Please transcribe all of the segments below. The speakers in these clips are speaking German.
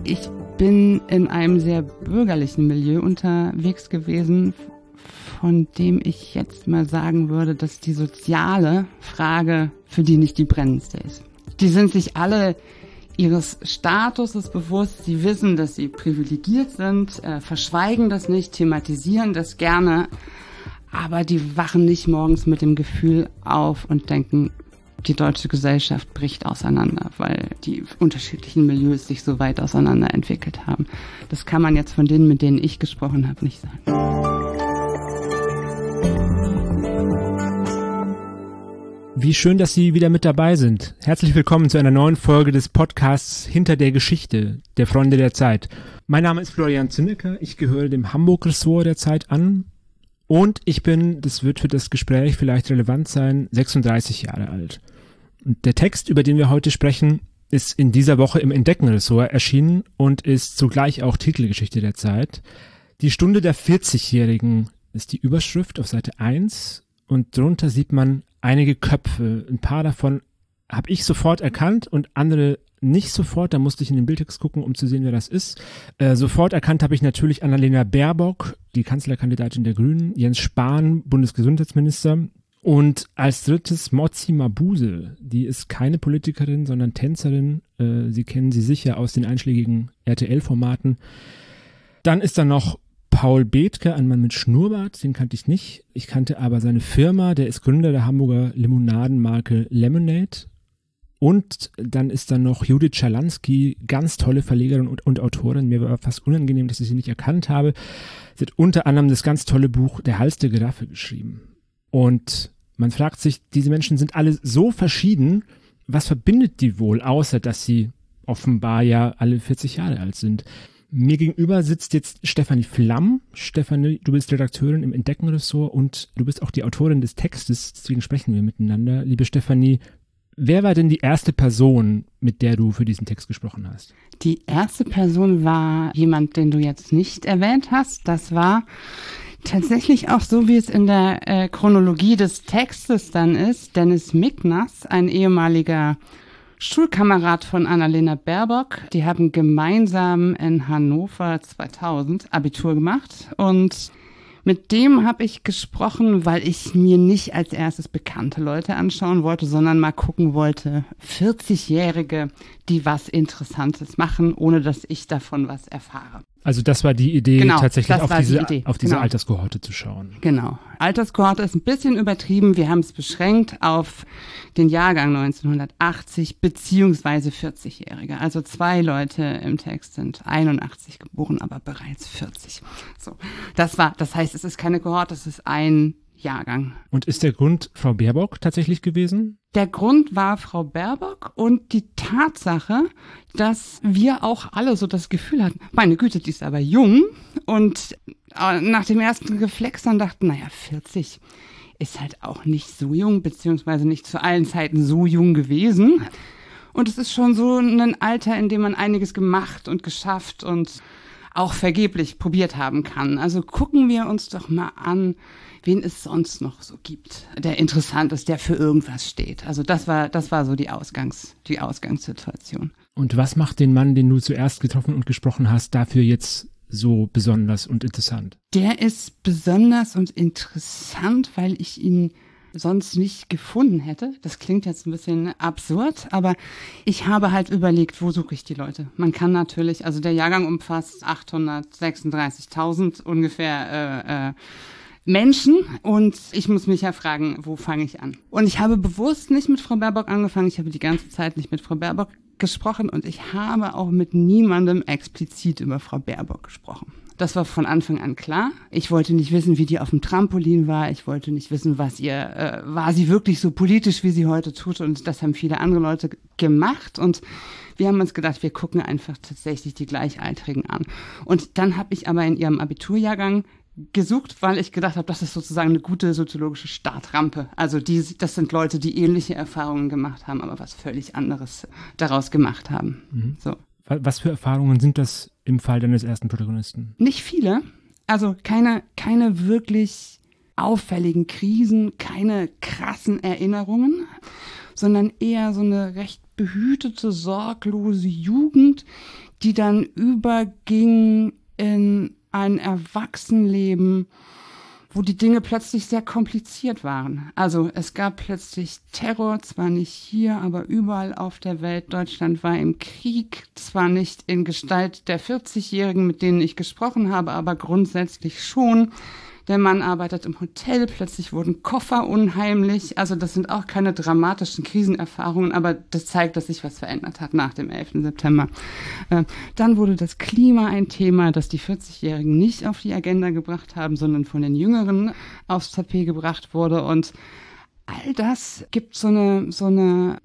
Ich bin in einem sehr bürgerlichen Milieu unterwegs gewesen, von dem ich jetzt mal sagen würde, dass die soziale Frage für die nicht die brennendste ist. Die sind sich alle ihres Statuses bewusst, sie wissen, dass sie privilegiert sind, verschweigen das nicht, thematisieren das gerne, aber die wachen nicht morgens mit dem Gefühl auf und denken, die deutsche Gesellschaft bricht auseinander, weil die unterschiedlichen Milieus sich so weit auseinander entwickelt haben. Das kann man jetzt von denen, mit denen ich gesprochen habe, nicht sagen. Wie schön, dass Sie wieder mit dabei sind. Herzlich willkommen zu einer neuen Folge des Podcasts Hinter der Geschichte, der Freunde der Zeit. Mein Name ist Florian Zinnecker, ich gehöre dem Hamburg-Ressort der Zeit an und ich bin, das wird für das Gespräch vielleicht relevant sein, 36 Jahre alt. Und der Text, über den wir heute sprechen, ist in dieser Woche im Entdecken-Ressort erschienen und ist zugleich auch Titelgeschichte der Zeit. Die Stunde der 40-Jährigen ist die Überschrift auf Seite 1 und drunter sieht man einige Köpfe. Ein paar davon habe ich sofort erkannt und andere nicht sofort. Da musste ich in den Bildtext gucken, um zu sehen, wer das ist. Sofort erkannt habe ich natürlich Annalena Baerbock, die Kanzlerkandidatin der Grünen, Jens Spahn, Bundesgesundheitsminister. Und als drittes Mozi Mabuse, die ist keine Politikerin, sondern Tänzerin. Sie kennen sie sicher aus den einschlägigen RTL-Formaten. Dann ist da noch Paul Bethke, ein Mann mit Schnurrbart, den kannte ich nicht. Ich kannte aber seine Firma, der ist Gründer der Hamburger Limonadenmarke Lemonade. Und dann ist da noch Judith Schalansky, ganz tolle Verlegerin und Autorin. Mir war fast unangenehm, dass ich sie nicht erkannt habe. Sie hat unter anderem das ganz tolle Buch Der Hals der Giraffe geschrieben. Und man fragt sich, diese Menschen sind alle so verschieden, was verbindet die wohl, außer dass sie offenbar ja alle 40 Jahre alt sind. Mir gegenüber sitzt jetzt Stefanie Flamm. Stefanie, du bist Redakteurin im Entdecken-Ressort und du bist auch die Autorin des Textes, deswegen sprechen wir miteinander. Liebe Stefanie, wer war denn die erste Person, mit der du für diesen Text gesprochen hast? Die erste Person war jemand, den du jetzt nicht erwähnt hast. Das war tatsächlich auch so, wie es in der Chronologie des Textes dann ist. Dennis Miknas, ein ehemaliger Schulkamerad von Annalena Baerbock. Die haben gemeinsam in Hannover 2000 Abitur gemacht und mit dem habe ich gesprochen, weil ich mir nicht als erstes bekannte Leute anschauen wollte, sondern mal gucken wollte, 40-Jährige, die was Interessantes machen, ohne dass ich davon was erfahre. Also das war die Idee, genau, tatsächlich auf diese genau. Alterskohorte zu schauen. Genau. Alterskohorte ist ein bisschen übertrieben. Wir haben es beschränkt auf den Jahrgang 1980 beziehungsweise 40-Jährige. Also 2 Leute im Text sind 81 geboren, aber bereits 40. So. Das heißt, es ist keine Kohorte, es ist ein Jahrgang. Und ist der Grund Frau Baerbock tatsächlich gewesen? Der Grund war Frau Baerbock und die Tatsache, dass wir auch alle so das Gefühl hatten, meine Güte, die ist aber jung. Und nach dem ersten Reflex dann dachten, 40 ist halt auch nicht so jung, beziehungsweise nicht zu allen Zeiten so jung gewesen. Und es ist schon so ein Alter, in dem man einiges gemacht und geschafft und auch vergeblich probiert haben kann. Also gucken wir uns doch mal an, wen es sonst noch so gibt, der interessant ist, der für irgendwas steht. Also das war so die Ausgangssituation. Und was macht den Mann, den du zuerst getroffen und gesprochen hast, dafür jetzt so besonders und interessant? Der ist besonders und interessant, weil ich ihn sonst nicht gefunden hätte. Das klingt jetzt ein bisschen absurd, aber ich habe halt überlegt, wo suche ich die Leute? Man kann natürlich, also der Jahrgang umfasst 836.000 ungefähr Menschen und ich muss mich ja fragen, wo fange ich an? Und ich habe bewusst nicht mit Frau Baerbock angefangen, ich habe die ganze Zeit nicht mit Frau Baerbock gesprochen und ich habe auch mit niemandem explizit über Frau Baerbock gesprochen. Das war von Anfang an klar. Ich wollte nicht wissen, wie die auf dem Trampolin war. Ich wollte nicht wissen, war sie wirklich so politisch, wie sie heute tut. Und das haben viele andere Leute gemacht. Und wir haben uns gedacht, wir gucken einfach tatsächlich die Gleichaltrigen an. Und dann habe ich aber in ihrem Abiturjahrgang gesucht, weil ich gedacht habe, das ist sozusagen eine gute soziologische Startrampe. Also das sind Leute, die ähnliche Erfahrungen gemacht haben, aber was völlig anderes daraus gemacht haben. Mhm. So. Was für Erfahrungen sind das im Fall deines ersten Protagonisten? Nicht viele. Also keine wirklich auffälligen Krisen, keine krassen Erinnerungen, sondern eher so eine recht behütete, sorglose Jugend, die dann überging in ein Erwachsenenleben, wo die Dinge plötzlich sehr kompliziert waren. Also es gab plötzlich Terror, zwar nicht hier, aber überall auf der Welt. Deutschland war im Krieg, zwar nicht in Gestalt der 40-Jährigen, mit denen ich gesprochen habe, aber grundsätzlich schon. Der Mann arbeitet im Hotel, plötzlich wurden Koffer unheimlich. Also das sind auch keine dramatischen Krisenerfahrungen, aber das zeigt, dass sich was verändert hat nach dem 11. September. Dann wurde das Klima ein Thema, das die 40-Jährigen nicht auf die Agenda gebracht haben, sondern von den Jüngeren aufs Tapet gebracht wurde. Und all das gibt so eine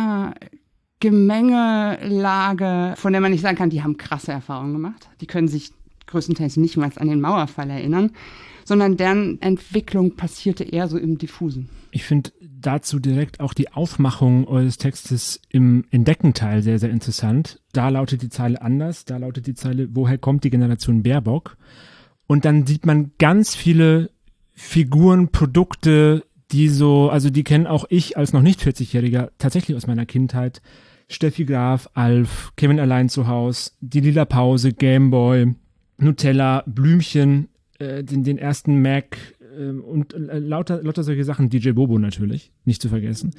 Gemengelage, von der man nicht sagen kann, die haben krasse Erfahrungen gemacht. Die können sich größtenteils nicht mal an den Mauerfall erinnern, sondern deren Entwicklung passierte eher so im Diffusen. Ich finde dazu direkt auch die Aufmachung eures Textes im Entdeckenteil sehr, sehr interessant. Da lautet die Zeile anders, da lautet die Zeile, woher kommt die Generation Baerbock? Und dann sieht man ganz viele Figuren, Produkte, die kennen auch ich als noch nicht 40-Jähriger tatsächlich aus meiner Kindheit. Steffi Graf, Alf, Kevin allein zu Haus, die Lila Pause, Gameboy, Nutella, Blümchen, den ersten Mac und lauter solche Sachen, DJ Bobo natürlich, nicht zu vergessen.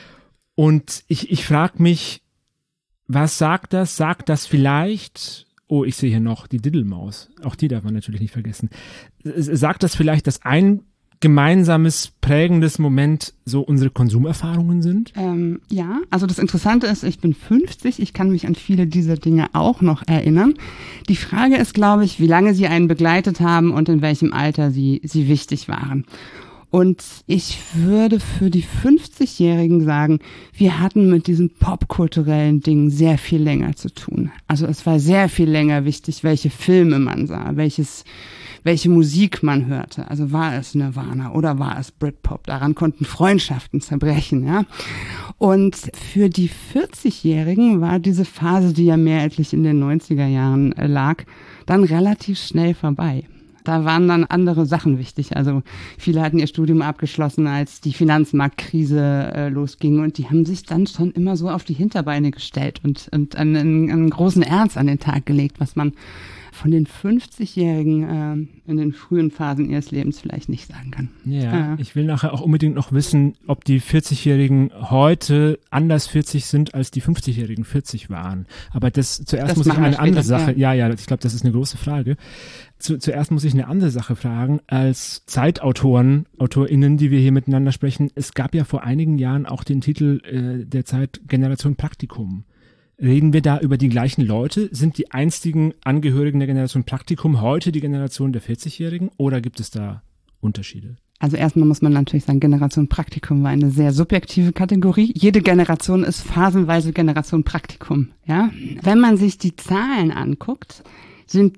Und ich frage mich, was sagt das? Sagt das vielleicht, ich sehe hier noch die Diddelmaus, auch die darf man natürlich nicht vergessen. Sagt das vielleicht, dass ein gemeinsames, prägendes Moment so unsere Konsumerfahrungen sind? Ja, also das Interessante ist, ich bin 50, ich kann mich an viele dieser Dinge auch noch erinnern. Die Frage ist, glaube ich, wie lange sie einen begleitet haben und in welchem Alter sie wichtig waren. Und ich würde für die 50-Jährigen sagen, wir hatten mit diesen popkulturellen Dingen sehr viel länger zu tun. Also es war sehr viel länger wichtig, welche Filme man sah, welche Musik man hörte. Also war es Nirvana oder war es Britpop? Daran konnten Freundschaften zerbrechen, ja. Und für die 40-Jährigen war diese Phase, die ja mehrheitlich in den 90er Jahren lag, dann relativ schnell vorbei. Da waren dann andere Sachen wichtig. Also viele hatten ihr Studium abgeschlossen, als die Finanzmarktkrise losging. Und die haben sich dann schon immer so auf die Hinterbeine gestellt und einen großen Ernst an den Tag gelegt, was man von den 50-Jährigen in den frühen Phasen ihres Lebens vielleicht nicht sagen kann. Ja, ich will nachher auch unbedingt noch wissen, ob die 40-Jährigen heute anders 40 sind, als die 50-Jährigen 40 waren. Aber zuerst muss ich eine andere Sache, ja, ich glaube, das ist eine große Frage. Zuerst muss ich eine andere Sache fragen. Als AutorInnen, die wir hier miteinander sprechen, es gab ja vor einigen Jahren auch den Titel der Zeit Generation Praktikum. Reden wir da über die gleichen Leute? Sind die einstigen Angehörigen der Generation Praktikum heute die Generation der 40-Jährigen oder gibt es da Unterschiede? Also erstmal muss man natürlich sagen, Generation Praktikum war eine sehr subjektive Kategorie. Jede Generation ist phasenweise Generation Praktikum, ja. Wenn man sich die Zahlen anguckt, sind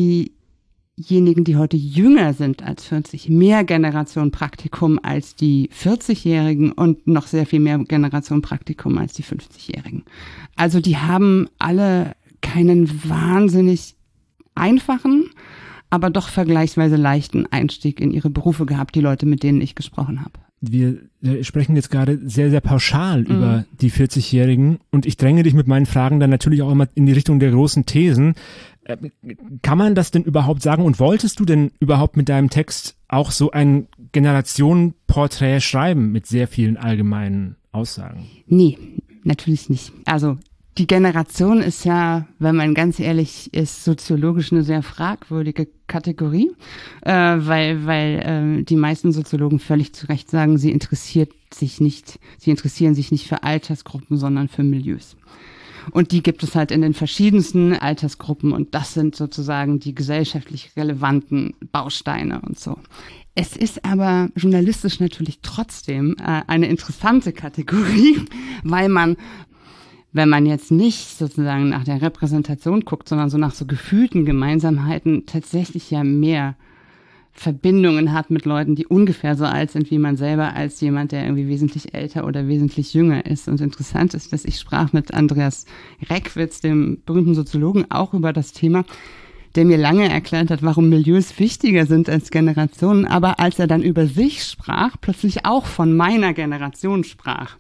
diejenigen, die heute jünger sind als 40, mehr Generation Praktikum als die 40-Jährigen und noch sehr viel mehr Generation Praktikum als die 50-Jährigen. Also die haben alle keinen wahnsinnig einfachen, aber doch vergleichsweise leichten Einstieg in ihre Berufe gehabt, die Leute, mit denen ich gesprochen habe. Wir sprechen jetzt gerade sehr, sehr pauschal über die 40-Jährigen und ich dränge dich mit meinen Fragen dann natürlich auch immer in die Richtung der großen Thesen. Kann man das denn überhaupt sagen und wolltest du denn überhaupt mit deinem Text auch so ein Generationenporträt schreiben mit sehr vielen allgemeinen Aussagen? Nee, natürlich nicht. Also die Generation ist ja, wenn man ganz ehrlich ist, soziologisch eine sehr fragwürdige Kategorie, weil die meisten Soziologen völlig zu Recht sagen, sie interessieren sich nicht für Altersgruppen, sondern für Milieus. Und die gibt es halt in den verschiedensten Altersgruppen und das sind sozusagen die gesellschaftlich relevanten Bausteine und so. Es ist aber journalistisch natürlich trotzdem eine interessante Kategorie, weil man, wenn man jetzt nicht sozusagen nach der Repräsentation guckt, sondern so nach so gefühlten Gemeinsamkeiten, tatsächlich ja mehr Verbindungen hat mit Leuten, die ungefähr so alt sind wie man selber, als jemand, der irgendwie wesentlich älter oder wesentlich jünger ist. Und interessant ist, dass ich sprach mit Andreas Reckwitz, dem berühmten Soziologen, auch über das Thema, der mir lange erklärt hat, warum Milieus wichtiger sind als Generationen, aber als er dann über sich sprach, plötzlich auch von meiner Generation sprach.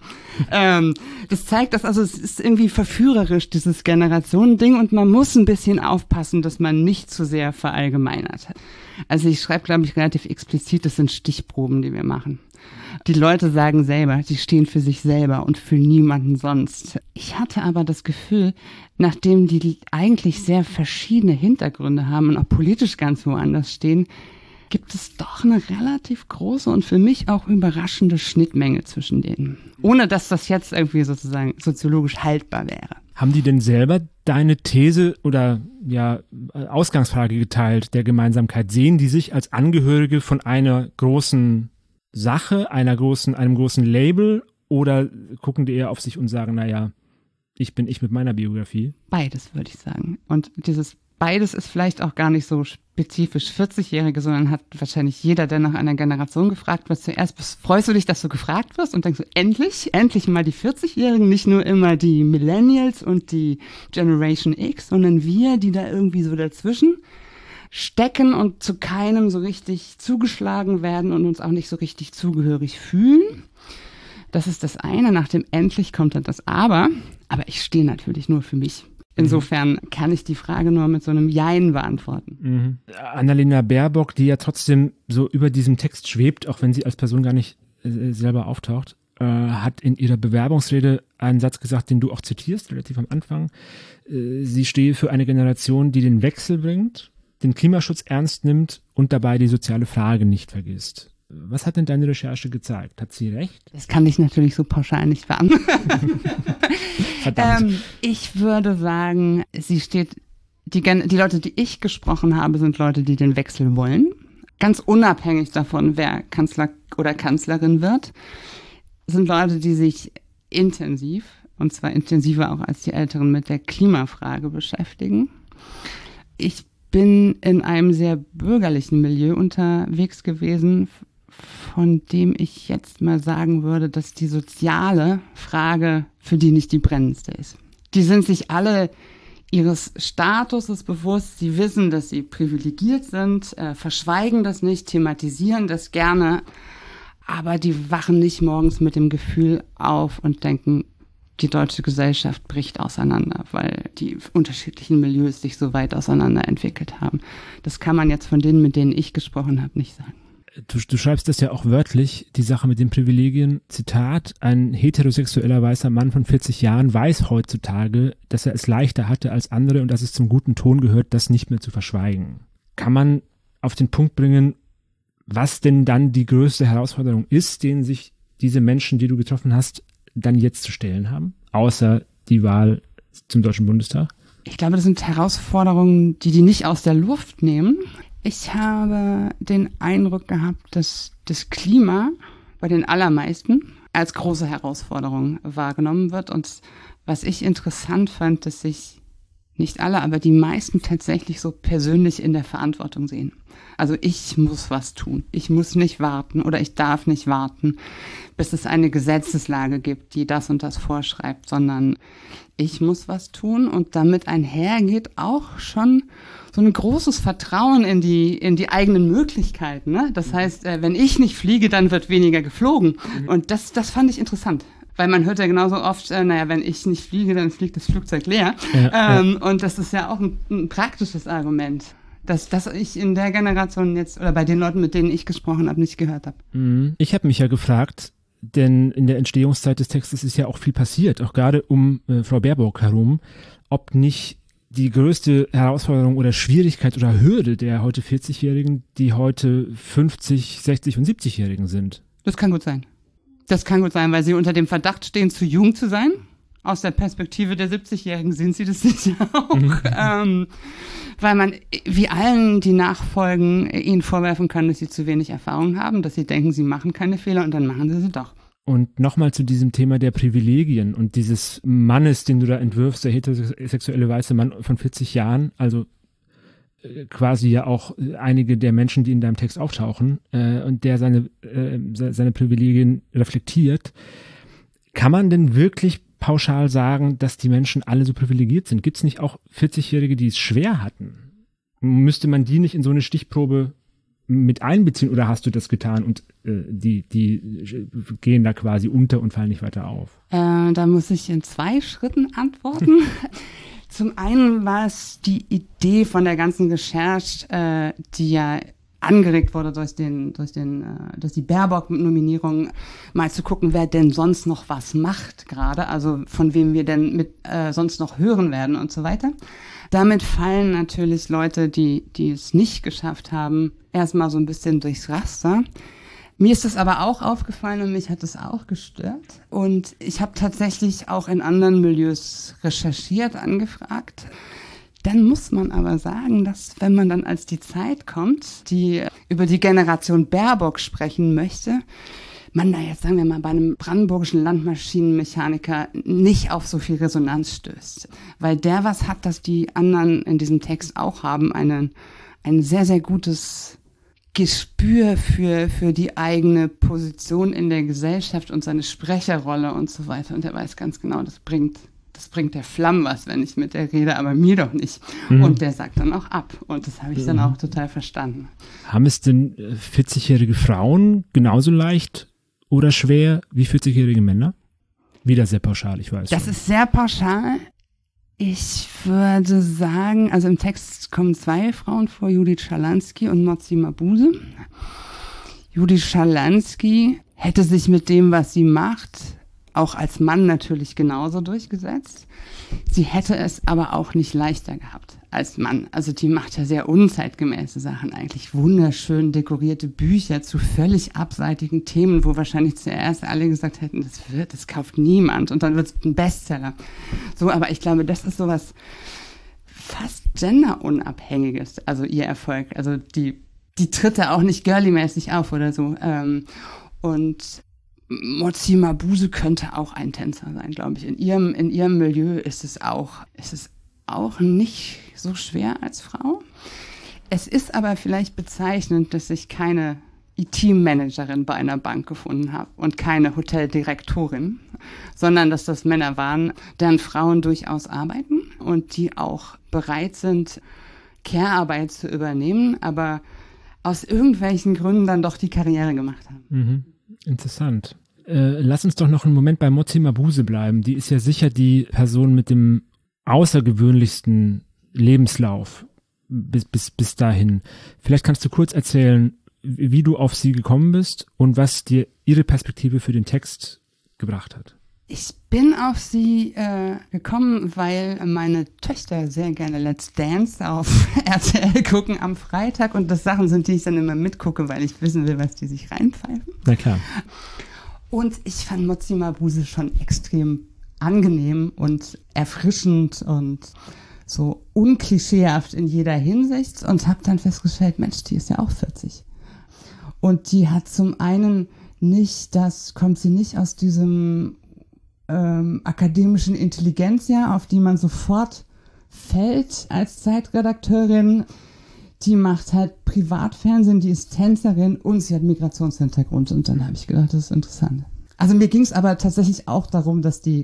Das zeigt, dass also es ist irgendwie verführerisch, dieses Generationending, und man muss ein bisschen aufpassen, dass man nicht zu sehr verallgemeinert. Also ich schreibe, glaube ich, relativ explizit, das sind Stichproben, die wir machen. Die Leute sagen selber, sie stehen für sich selber und für niemanden sonst. Ich hatte aber das Gefühl, nachdem die eigentlich sehr verschiedene Hintergründe haben und auch politisch ganz woanders stehen, gibt es doch eine relativ große und für mich auch überraschende Schnittmenge zwischen denen. Ohne dass das jetzt irgendwie sozusagen soziologisch haltbar wäre. Haben die denn selber deine These oder Ausgangsfrage geteilt der Gemeinsamkeit? Sehen die sich als Angehörige von einer großen Sache, einem großen Label, oder gucken die eher auf sich und sagen, naja, ich bin ich mit meiner Biografie? Beides, würde ich sagen. Und dieses beides ist vielleicht auch gar nicht so spezifisch 40-Jährige, sondern hat wahrscheinlich jeder, der nach einer Generation gefragt wird, zuerst freust du dich, dass du gefragt wirst und denkst so, endlich mal die 40-Jährigen, nicht nur immer die Millennials und die Generation X, sondern wir, die da irgendwie so dazwischen stecken und zu keinem so richtig zugeschlagen werden und uns auch nicht so richtig zugehörig fühlen. Das ist das eine. Nach dem endlich kommt dann das Aber ich stehe natürlich nur für mich. Insofern kann ich die Frage nur mit so einem Jein beantworten. Mhm. Annalena Baerbock, die ja trotzdem so über diesem Text schwebt, auch wenn sie als Person gar nicht selber auftaucht, hat in ihrer Bewerbungsrede einen Satz gesagt, den du auch zitierst, relativ am Anfang. Sie stehe für eine Generation, die den Wechsel bringt, den Klimaschutz ernst nimmt und dabei die soziale Frage nicht vergisst. Was hat denn deine Recherche gezeigt? Hat sie recht? Das kann ich natürlich so pauschal nicht beantworten. Verdammt. Ich würde sagen, die Leute, die ich gesprochen habe, sind Leute, die den Wechsel wollen. Ganz unabhängig davon, wer Kanzler oder Kanzlerin wird, sind Leute, die sich intensiv, und zwar intensiver auch als die Älteren, mit der Klimafrage beschäftigen. Ich bin in einem sehr bürgerlichen Milieu unterwegs gewesen, von dem ich jetzt mal sagen würde, dass die soziale Frage für die nicht die brennendste ist. Die sind sich alle ihres Statuses bewusst, sie wissen, dass sie privilegiert sind, verschweigen das nicht, thematisieren das gerne, aber die wachen nicht morgens mit dem Gefühl auf und denken, die deutsche Gesellschaft bricht auseinander, weil die unterschiedlichen Milieus sich so weit auseinander entwickelt haben. Das kann man jetzt von denen, mit denen ich gesprochen habe, nicht sagen. Du schreibst das ja auch wörtlich, die Sache mit den Privilegien. Zitat, ein heterosexueller weißer Mann von 40 Jahren weiß heutzutage, dass er es leichter hatte als andere und dass es zum guten Ton gehört, das nicht mehr zu verschweigen. Kann man auf den Punkt bringen, was denn dann die größte Herausforderung ist, denen sich diese Menschen, die du getroffen hast, dann jetzt zu stellen haben, außer die Wahl zum Deutschen Bundestag? Ich glaube, das sind Herausforderungen, die nicht aus der Luft nehmen. Ich habe den Eindruck gehabt, dass das Klima bei den allermeisten als große Herausforderung wahrgenommen wird. Und was ich interessant fand, dass sich nicht alle, aber die meisten tatsächlich so persönlich in der Verantwortung sehen. Also ich muss was tun. Ich muss nicht warten oder ich darf nicht warten, bis es eine Gesetzeslage gibt, die das und das vorschreibt, sondern ich muss was tun, und damit einhergeht auch schon so ein großes Vertrauen in die eigenen Möglichkeiten. Ne? Das heißt, wenn ich nicht fliege, dann wird weniger geflogen. Und das fand ich interessant. Weil man hört ja genauso oft, wenn ich nicht fliege, dann fliegt das Flugzeug leer. Ja. Und das ist ja auch ein praktisches Argument, das ich in der Generation jetzt, oder bei den Leuten, mit denen ich gesprochen habe, nicht gehört habe. Ich habe mich ja gefragt, denn in der Entstehungszeit des Textes ist ja auch viel passiert, auch gerade um Frau Baerbock herum, ob nicht die größte Herausforderung oder Schwierigkeit oder Hürde der heute 40-Jährigen, die heute 50, 60 und 70-Jährigen sind. Das kann gut sein. Das kann gut sein, weil sie unter dem Verdacht stehen, zu jung zu sein. Aus der Perspektive der 70-Jährigen sind sie das sicher auch. Weil man, wie allen, die nachfolgen, ihnen vorwerfen kann, dass sie zu wenig Erfahrung haben, dass sie denken, sie machen keine Fehler, und dann machen sie doch. Und nochmal zu diesem Thema der Privilegien und dieses Mannes, den du da entwirfst, der heterosexuelle weiße Mann von 40 Jahren, also quasi ja auch einige der Menschen, die in deinem Text auftauchen, und der seine Privilegien reflektiert. Kann man denn wirklich pauschal sagen, dass die Menschen alle so privilegiert sind? Gibt es nicht auch 40-Jährige, die es schwer hatten? Müsste man die nicht in so eine Stichprobe mit einbeziehen oder hast du das getan und die gehen da quasi unter und fallen nicht weiter auf? Da muss ich in 2 Schritten antworten. Zum einen war es die Idee von der ganzen Recherche, die ja angeregt wurde durch die Baerbock-Nominierung, mal zu gucken, wer denn sonst noch was macht gerade, also von wem wir denn sonst noch hören werden und so weiter. Damit fallen natürlich Leute, die es nicht geschafft haben, erstmal so ein bisschen durchs Raster. Mir ist das aber auch aufgefallen und mich hat das auch gestört. Und ich habe tatsächlich auch in anderen Milieus recherchiert, angefragt. Dann muss man aber sagen, dass wenn man dann als die Zeit kommt, die über die Generation Baerbock sprechen möchte, man da jetzt, sagen wir mal, bei einem brandenburgischen Landmaschinenmechaniker nicht auf so viel Resonanz stößt. Weil der was hat, das die anderen in diesem Text auch haben, ein sehr, sehr gutes Gespür für die eigene Position in der Gesellschaft und seine Sprecherrolle und so weiter. Und er weiß ganz genau, das bringt der Flamm was, wenn ich mit der rede, aber mir doch nicht. Und der sagt dann auch ab. Und das habe ich dann auch total verstanden. Haben es denn 40-jährige Frauen genauso leicht oder schwer wie 40-jährige Männer? Wieder sehr pauschal, ich weiß. Das ist sehr pauschal. Ich würde sagen, also im Text kommen 2 Frauen vor, Judith Schalansky und Mozi Mabuse. Judith Schalansky hätte sich mit dem, was sie macht, auch als Mann natürlich genauso durchgesetzt. Sie hätte es aber auch nicht leichter gehabt als Mann. Also die macht ja sehr unzeitgemäße Sachen eigentlich. Wunderschön dekorierte Bücher zu völlig abseitigen Themen, wo wahrscheinlich zuerst alle gesagt hätten, das kauft niemand und dann wird es ein Bestseller. So, aber ich glaube, das ist sowas fast genderunabhängiges, also ihr Erfolg. Also die tritt da auch nicht girly-mäßig auf oder so. Und Mozi Mabuse könnte auch ein Tänzer sein, glaube ich. In ihrem Milieu ist es auch nicht so schwer als Frau. Es ist aber vielleicht bezeichnend, dass ich keine IT-Managerin bei einer Bank gefunden habe und keine Hoteldirektorin, sondern dass das Männer waren, deren Frauen durchaus arbeiten und die auch bereit sind, Care-Arbeit zu übernehmen, aber aus irgendwelchen Gründen dann doch die Karriere gemacht haben. Mhm. Interessant. Lass uns doch noch einen Moment bei Mozi Mabuse bleiben. Die ist ja sicher die Person mit dem außergewöhnlichsten Lebenslauf bis dahin. Vielleicht kannst du kurz erzählen, wie du auf sie gekommen bist und was dir ihre Perspektive für den Text gebracht hat. Ich bin auf sie gekommen, weil meine Töchter sehr gerne Let's Dance auf RTL gucken am Freitag und das Sachen sind, die ich dann immer mitgucke, weil ich wissen will, was die sich reinpfeifen. Na klar. Und ich fand Mozi Mabuse schon extrem angenehm und erfrischend und so unklischeehaft in jeder Hinsicht und habe dann festgestellt, Mensch, die ist ja auch 40. Und die hat zum einen kommt sie nicht aus diesem akademischen Intelligenz, ja, auf die man sofort fällt als Zeitredakteurin. Die macht halt Privatfernsehen, die ist Tänzerin und sie hat Migrationshintergrund. Und dann habe ich gedacht, das ist interessant. Also mir ging es aber tatsächlich auch darum, dass die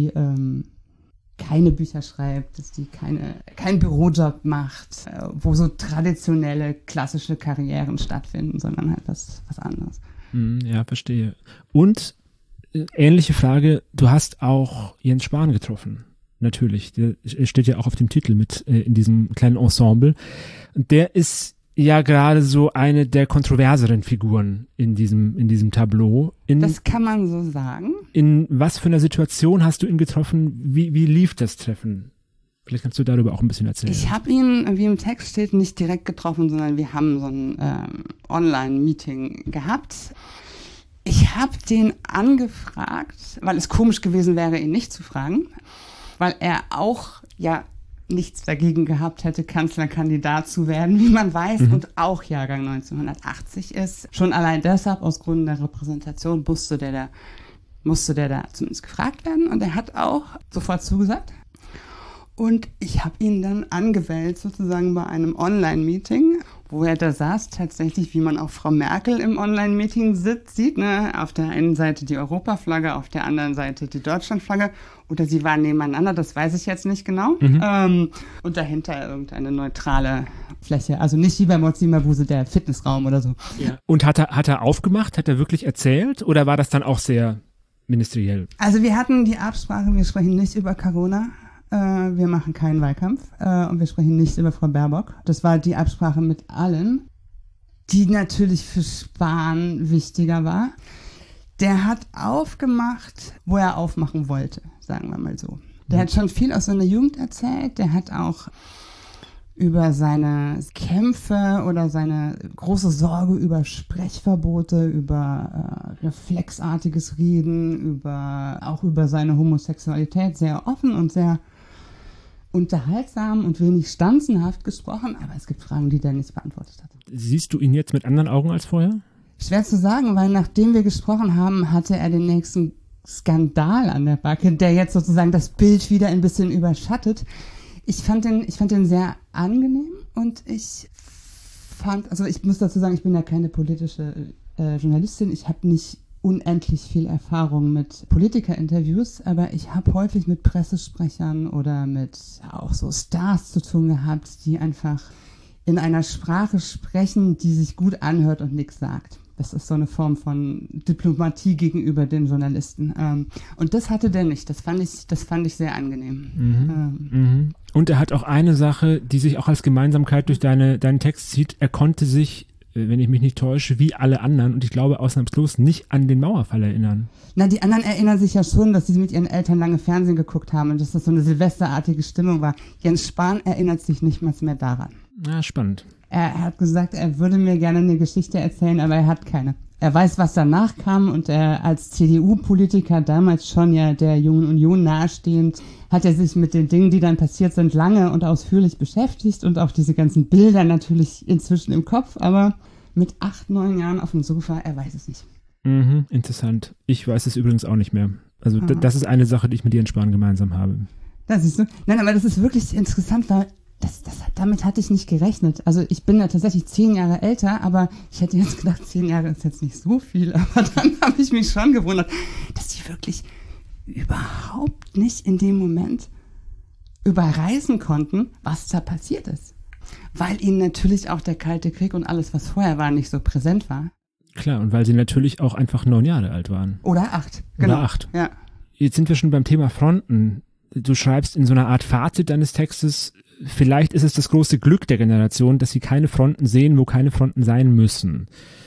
keine Bücher schreibt, dass die keinen Bürojob macht, wo so traditionelle, klassische Karrieren stattfinden, sondern halt was anderes. Ja, verstehe. Und ähnliche Frage, du hast auch Jens Spahn getroffen. Natürlich, der steht ja auch auf dem Titel mit in diesem kleinen Ensemble. Und der ist ja gerade so eine der kontroverseren Figuren in diesem Tableau. Das kann man so sagen. In was für einer Situation hast du ihn getroffen? Wie lief das Treffen? Vielleicht kannst du darüber auch ein bisschen erzählen. Ich habe ihn, wie im Text steht, nicht direkt getroffen, sondern wir haben so ein Online-Meeting gehabt. Ich habe den angefragt, weil es komisch gewesen wäre, ihn nicht zu fragen, weil er auch ja nichts dagegen gehabt hätte, Kanzlerkandidat zu werden, wie man weiß, und auch Jahrgang 1980 ist. Schon allein deshalb, aus Gründen der Repräsentation, musste der da zumindest gefragt werden. Und er hat auch sofort zugesagt. Und ich habe ihn dann angewählt, sozusagen bei einem Online-Meeting, wo er da saß, tatsächlich, wie man auch Frau Merkel im Online-Meeting sieht, ne? Auf der einen Seite die Europaflagge, auf der anderen Seite die Deutschlandflagge. Oder sie waren nebeneinander, das weiß ich jetzt nicht genau. Und dahinter irgendeine neutrale Fläche. Also nicht wie bei Mozi Mabuse der Fitnessraum oder so. Ja. Und hat er aufgemacht? Hat er wirklich erzählt? Oder war das dann auch sehr ministeriell? Also wir hatten die Absprache, wir sprechen nicht über Corona, wir machen keinen Wahlkampf und wir sprechen nicht über Frau Baerbock. Das war die Absprache mit allen, die natürlich für Spahn wichtiger war. Der hat aufgemacht, wo er aufmachen wollte, sagen wir mal so. Der hat schon viel aus seiner Jugend erzählt, der hat auch über seine Kämpfe oder seine große Sorge über Sprechverbote, über reflexartiges Reden, auch über seine Homosexualität sehr offen und sehr unterhaltsam und wenig stanzenhaft gesprochen, aber es gibt Fragen, die der nicht beantwortet hat. Siehst du ihn jetzt mit anderen Augen als vorher? Schwer zu sagen, weil nachdem wir gesprochen haben, hatte er den nächsten Skandal an der Backe, der jetzt sozusagen das Bild wieder ein bisschen überschattet. Ich fand den sehr angenehm und ich muss dazu sagen, ich bin ja keine politische Journalistin, ich habe nicht unendlich viel Erfahrung mit Politikerinterviews, aber ich habe häufig mit Pressesprechern oder mit auch so Stars zu tun gehabt, die einfach in einer Sprache sprechen, die sich gut anhört und nichts sagt. Das ist so eine Form von Diplomatie gegenüber den Journalisten. Und das hatte der nicht. Das fand ich sehr angenehm. Und er hat auch eine Sache, die sich auch als Gemeinsamkeit durch deinen Text zieht. Er konnte sich, wenn ich mich nicht täusche, wie alle anderen, und ich glaube ausnahmslos, nicht an den Mauerfall erinnern. Na, die anderen erinnern sich ja schon, dass sie mit ihren Eltern lange Fernsehen geguckt haben und dass das so eine silvesterartige Stimmung war. Jens Spahn erinnert sich nicht mal mehr daran. Ja, spannend. Er hat gesagt, er würde mir gerne eine Geschichte erzählen, aber er hat keine. Er weiß, was danach kam und er als CDU-Politiker, damals schon ja der Jungen Union nahestehend, hat er sich mit den Dingen, die dann passiert sind, lange und ausführlich beschäftigt und auch diese ganzen Bilder natürlich inzwischen im Kopf, aber mit 8, 9 Jahren auf dem Sofa, er weiß es nicht. Interessant. Ich weiß es übrigens auch nicht mehr. Also das ist eine Sache, die ich mit Jens Spahn gemeinsam habe. Das siehst du. Nein, aber das ist wirklich interessant, weil damit hatte ich nicht gerechnet. Also ich bin ja tatsächlich 10 Jahre älter, aber ich hätte jetzt gedacht, 10 Jahre ist jetzt nicht so viel. Aber dann habe ich mich schon gewundert, dass die wirklich überhaupt nicht in dem Moment überreißen konnten, was da passiert ist. Weil ihnen natürlich auch der Kalte Krieg und alles, was vorher war, nicht so präsent war. Klar, und weil sie natürlich auch einfach 9 Jahre alt waren. Oder 8, genau. Oder 8. Ja. Jetzt sind wir schon beim Thema Fronten. Du schreibst in so einer Art Fazit deines Textes, vielleicht ist es das große Glück der Generation, dass sie keine Fronten sehen, wo keine Fronten sein müssen.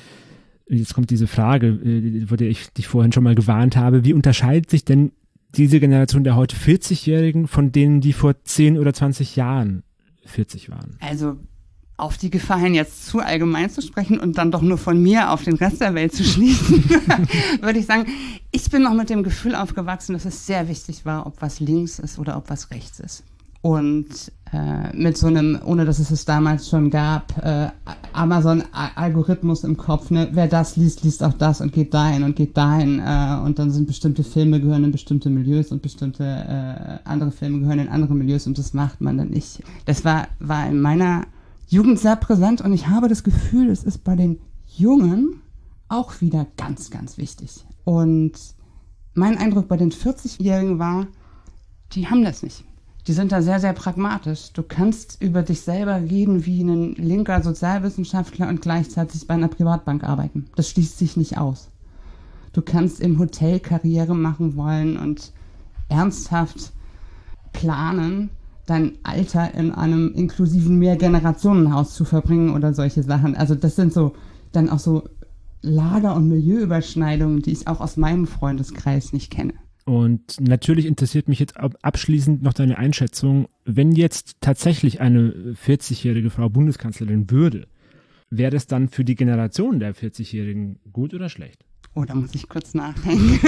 Jetzt kommt diese Frage, vor der ich dich vorhin schon mal gewarnt habe. Wie unterscheidet sich denn diese Generation der heute 40-Jährigen von denen, die vor 10 oder 20 Jahren 40 waren? Also auf die Gefahr hin, jetzt zu allgemein zu sprechen und dann doch nur von mir auf den Rest der Welt zu schließen, würde ich sagen, ich bin noch mit dem Gefühl aufgewachsen, dass es sehr wichtig war, ob was links ist oder ob was rechts ist. Und mit so einem, ohne dass es damals schon gab, Amazon-Algorithmus im Kopf, ne? Wer das liest, liest auch das und geht dahin und geht dahin. Und dann sind bestimmte Filme gehören in bestimmte Milieus und bestimmte andere Filme gehören in andere Milieus und das macht man dann nicht. Das war in meiner Jugend sehr präsent und ich habe das Gefühl, es ist bei den Jungen auch wieder ganz, ganz wichtig. Und mein Eindruck bei den 40-Jährigen war, die haben das nicht. Die sind da sehr, sehr pragmatisch. Du kannst über dich selber reden wie ein linker Sozialwissenschaftler und gleichzeitig bei einer Privatbank arbeiten. Das schließt sich nicht aus. Du kannst im Hotel Karriere machen wollen und ernsthaft planen, dein Alter in einem inklusiven Mehrgenerationenhaus zu verbringen oder solche Sachen. Also das sind so dann auch so Lager- und Milieuüberschneidungen, die ich auch aus meinem Freundeskreis nicht kenne. Und natürlich interessiert mich jetzt abschließend noch deine Einschätzung, wenn jetzt tatsächlich eine 40-jährige Frau Bundeskanzlerin würde, wäre das dann für die Generation der 40-Jährigen gut oder schlecht? Oh, da muss ich kurz nachdenken.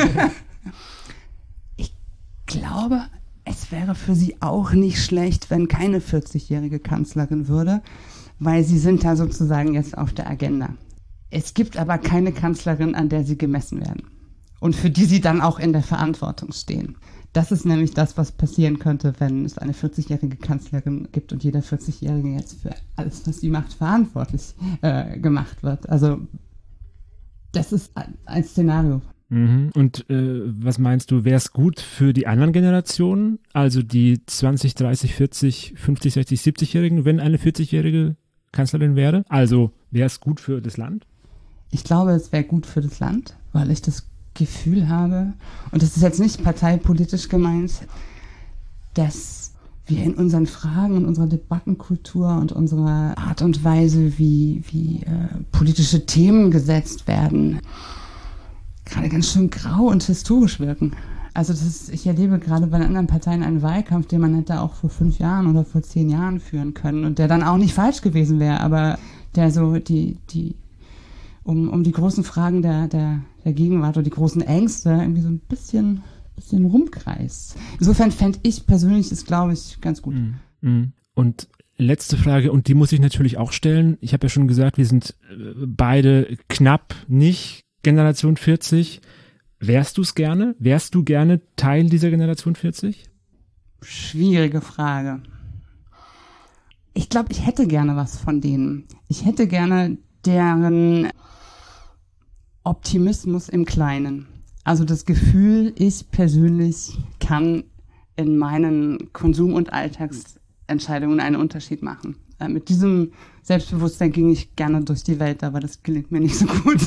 Ich glaube, es wäre für sie auch nicht schlecht, wenn keine 40-jährige Kanzlerin würde, weil sie sind da sozusagen jetzt auf der Agenda. Es gibt aber keine Kanzlerin, an der sie gemessen werden. Und für die sie dann auch in der Verantwortung stehen. Das ist nämlich das, was passieren könnte, wenn es eine 40-jährige Kanzlerin gibt und jeder 40-Jährige jetzt für alles, was sie macht, verantwortlich gemacht wird. Also das ist ein Szenario. Und was meinst du, wäre es gut für die anderen Generationen, also die 20, 30, 40, 50, 60, 70-Jährigen, wenn eine 40-Jährige Kanzlerin wäre? Also wäre es gut für das Land? Ich glaube, es wäre gut für das Land, weil ich das Gefühl habe, und das ist jetzt nicht parteipolitisch gemeint, dass wir in unseren Fragen und unserer Debattenkultur und unserer Art und Weise, wie politische Themen gesetzt werden, gerade ganz schön grau und historisch wirken. Also ich erlebe gerade bei den anderen Parteien einen Wahlkampf, den man hätte auch vor 5 Jahren oder vor 10 Jahren führen können und der dann auch nicht falsch gewesen wäre, aber der so um die großen Fragen der Gegenwart oder die großen Ängste irgendwie so ein bisschen rumkreist. Insofern fände ich persönlich das, glaube ich, ganz gut. Und letzte Frage, und die muss ich natürlich auch stellen. Ich habe ja schon gesagt, wir sind beide knapp nicht Generation 40. Wärst du es gerne? Wärst du gerne Teil dieser Generation 40? Schwierige Frage. Ich glaube, ich hätte gerne was von denen. Ich hätte gerne deren Optimismus im Kleinen. Also das Gefühl, ich persönlich kann in meinen Konsum- und Alltagsentscheidungen einen Unterschied machen. Mit diesem Selbstbewusstsein ging ich gerne durch die Welt, aber das gelingt mir nicht so gut.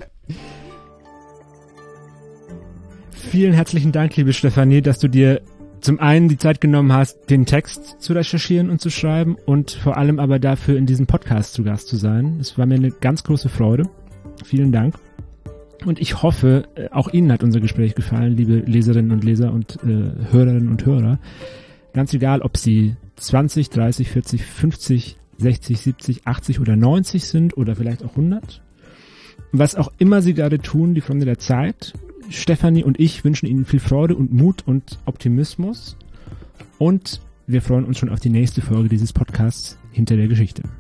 Vielen herzlichen Dank, liebe Stefanie, dass du dir zum einen die Zeit genommen hast, den Text zu recherchieren und zu schreiben und vor allem aber dafür in diesem Podcast zu Gast zu sein. Es war mir eine ganz große Freude. Vielen Dank. Und ich hoffe, auch Ihnen hat unser Gespräch gefallen, liebe Leserinnen und Leser und Hörerinnen und Hörer. Ganz egal, ob Sie 20, 30, 40, 50, 60, 70, 80 oder 90 sind oder vielleicht auch 100. Was auch immer Sie gerade tun, die Freunde der Zeit, Stefanie und ich wünschen Ihnen viel Freude und Mut und Optimismus. Und wir freuen uns schon auf die nächste Folge dieses Podcasts Hinter der Geschichte.